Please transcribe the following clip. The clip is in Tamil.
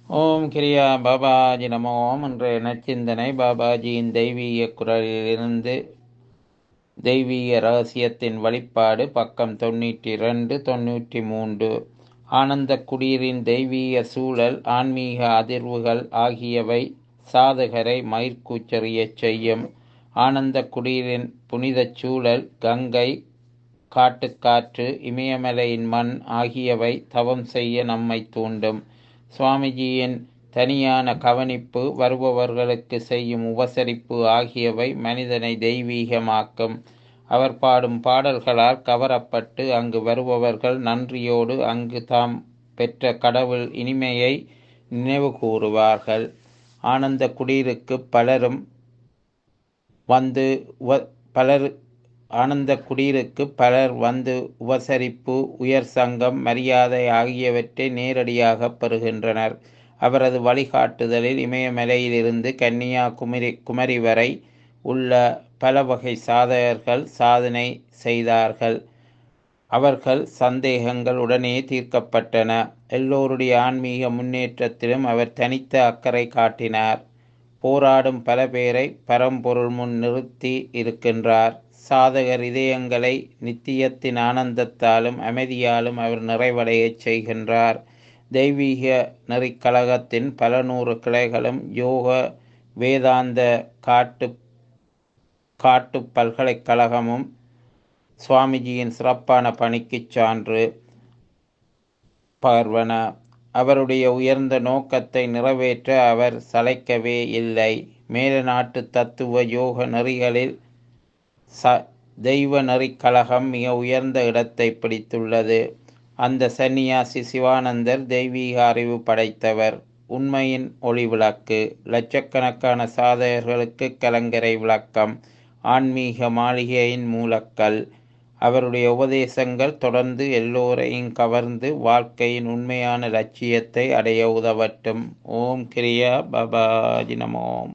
ஓம் கிரியா பாபாஜி நமோ ஓம். இன்றைய நச்சிந்தனை பாபாஜியின் தெய்வீக குரலிலிருந்து தெய்வீக ரகசியத்தின் வெளிப்பாடு, பக்கம் 92 93. ஆனந்த குடியரின் தெய்வீக சூழல், ஆன்மீக அதிர்வுகள் ஆகியவை சாதகரை மயிர்கூச்செறியச் செய்யும். ஆனந்த குடியரின் புனிதச் சூழல், கங்கை, காட்டுக்காற்று, இமயமலையின் மண் ஆகியவை தவம் செய்ய நம்மை தூண்டும். சுவாமிஜியின் தனியான கவனிப்பு, வருபவர்களுக்கு செய்யும் உபசரிப்பு ஆகியவை மனிதனை தெய்வீகமாக்கும். அவர் பாடும் பாடல்களால் கவரப்பட்டு அங்கு வருபவர்கள் நன்றியோடு அங்கு தாம் பெற்ற கடவுள் இனிமையை நினைவு கூறுவார்கள். ஆனந்த குடியிருக்கு பலர் வந்து உபசரிப்பு, உயர் சங்கம், மரியாதை ஆகியவற்றை நேரடியாக பெறுகின்றனர். அவரது வழிகாட்டுதலில் இமயமலையிலிருந்து கன்னியாகுமரி வரை உள்ள பல வகை சாதகர்கள் சாதனை செய்தார்கள். அவர்கள் சந்தேகங்கள் உடனே தீர்க்கப்பட்டன. எல்லோருடைய ஆன்மீக முன்னேற்றத்திலும் அவர் தனித்த அக்கறை காட்டினார். போராடும் பல பேரை பரம்பொருள் முன் நிறுத்தி இருக்கின்றார். சாதகர் இதயங்களை நித்தியத்தின் ஆனந்தத்தாலும் அமைதியாலும் அவர் நிறைவடையச் செய்கின்றார். தெய்வீக நெறிக்கழகத்தின் பல நூறு கிளைகளும் யோக வேதாந்த காட்டு பல்கலைக்கழகமும் சுவாமிஜியின் சிறப்பான பணிக்குச் சான்று பகர்வன. அவருடைய உயர்ந்த நோக்கத்தை நிறைவேற்ற அவர் சளைக்கவே இல்லை. மேல நாட்டு தத்துவ யோக நெறிகளில் தெய்வ நெறிக்கழகம் மிக உயர்ந்த இடத்தை பிடித்துள்ளது. அந்த சந்நியாசி சிவானந்தர் தெய்வீக அறிவு படைத்தவர், உண்மையின் ஒளி விளக்கு, லட்சக்கணக்கான சாதகர்களுக்கு கலங்கரை விளக்கம், ஆன்மீக மாளிகையின் மூலக்கல். அவருடைய உபதேசங்கள் தொடர்ந்து எல்லோரையும் கவர்ந்து வாழ்க்கையின் உண்மையான லட்சியத்தை அடைய உதவட்டும். ஓம் கிரியா பாபாஜி நமோ.